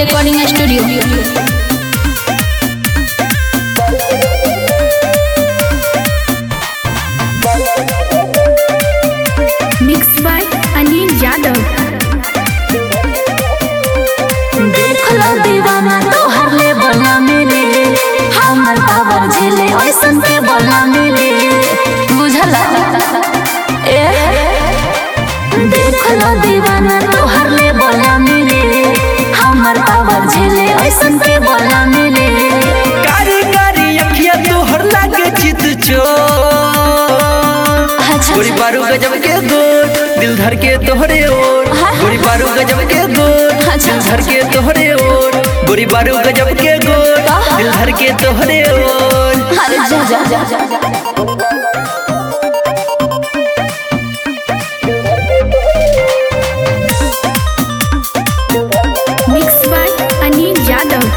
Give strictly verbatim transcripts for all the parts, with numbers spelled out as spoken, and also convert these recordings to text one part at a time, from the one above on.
Recording studio. Mix by Anil Yadav. देख लो दीवाना तोहर ले बना मिले, हमर पावर झेले ऐसन के बना मिले, बुझला ए देख लो दीवाना तोहर ले बना मिले, हमर पावर झेले ऐसन के बना मिले। कारी कारी अखिया तोहर लागे चित चोर, गोरी बारू गजब के गोर दिल धर के तोहरे ओर, गोरी बारू गजब के गोर दिल धर के तोहरे ओर, गोरी बारू गजब के गोर दिल धर के तोहरे ओर। अरे जा जा जा जा मिक्स बाय अनिल यादव।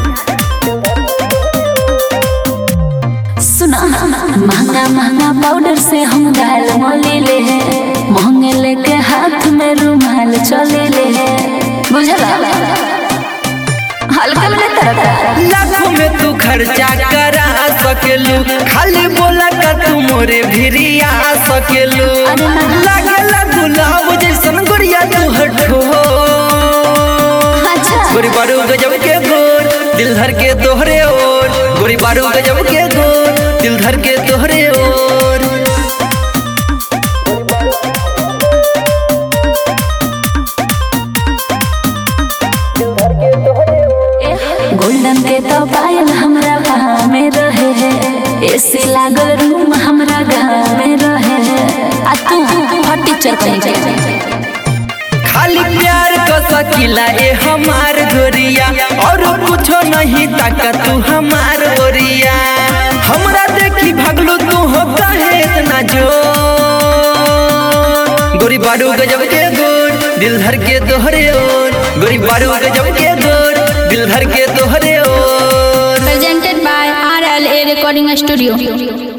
सुना महंगा महंगा पाउडर से हम गाल मोले ले, महंगे लेके हाथ में रुमाल चले ले, बुझला हल्का में तरफ लाखों में तू खर्चा करा सकेलू, खाली बोला का तू मोरे भिरिया सकेलू। लागेला गुलाब जैसन गोरिया तू हटो, गोरी बारू गजब के गोर दिल धर के तोहरे ओर, गोरी बारू गजब के गोर दिल धर के तोहरे ओर। गोल्डन के तो पायल हमरा गाँव में रहे है, ऐसे लागल रूम हमरा गाँव में रहे है, आ तू हटी चल कहीं खाली प्यार का सकीला ए हमार गोरिया, और कुछो नहीं ताका तू हमार ओरिया। हमरा देखी भगलू तू हो काहे इतना जो, गोरी बारू गजब के गोर दिल धर के तोहरे ओर, गोरी बारू गजब के गोर दिल धर के तोहरे ओर। Presented by R L A recording studio.